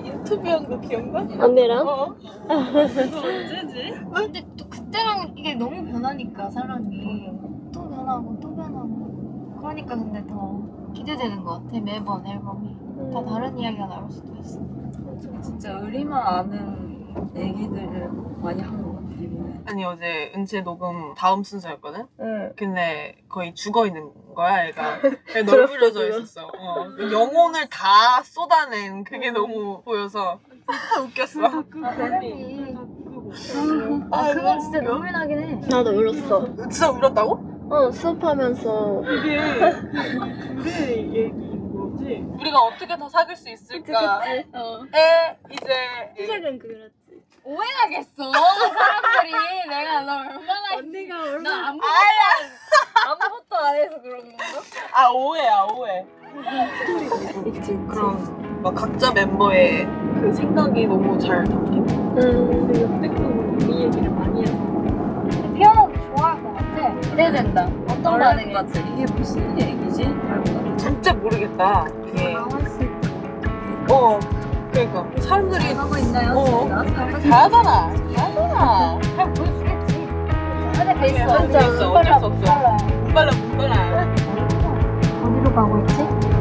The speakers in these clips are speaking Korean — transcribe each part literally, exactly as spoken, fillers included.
인터뷰한 거 기억나? 언니랑? 어. 그거 언제지? 근데 또 그때랑 이게 너무 변하니까 사람이 또 변하고 또 변하고 그러니까 근데 더 기대되는 것 같아. 매번 앨범이 다 다른 이야기가 나올 수도 있어. 진짜 의리만 아는 얘기들을 많이 한 것 같아 이번에. 아니 어제 은채 녹음 다음 순서였거든? 응. 근데 거의 죽어있는 거야 얘가. 널브러져 있었어. 어. 영혼을 다 쏟아낸 그게 너무 보여서 웃겼어. 아, 아 그건 진짜 눈물 나긴 해. 나도 울었어. 진짜 울었다고? 어, 수업하면서. 그게 그 그의 얘기인 거지. 우리가 어떻게 더 사귈 수 있을까? 어. 에 이제 시작은 그랬지. 오해하겠어 사람들이. 내가 너 얼마나 언니가 나 얼마나. 아무 아무것도 안 해서 그런 건가? 아 오해야 오해. 있지, 있지. 그럼 막 각자 멤버의 그 생각이 너무 잘 담긴. 음. 근데 역대급으로 우리 얘기를 많이 해서 피아노도 좋아할 것 같아. 기대된다. 어떤 반응이? 같아. 이게 무슨 얘기지? 알고 진짜 모르겠다. 이게 나왔을 어 그러니까 사람들이 하고 있나요? 어. 저희가? 잘하잖아. 잘하잖아. 잘 보여주겠지. 안에 돼 있어. 진짜 있어. 어쩔 수 없어. 빨라요. 못 발라 못 발라. 어디로 가고 있지?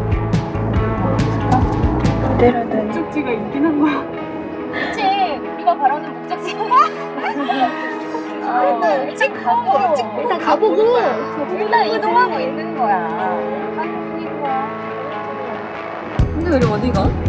내려야 돼. 목적지가 있긴 한 거야. 그치. 우리가 바라는 목적지. 아, 일단 일찍 가고. 일단 가보고. 일단 이동하고 있는 거야. 가는 중인 거야. 근데 우리 어디 가?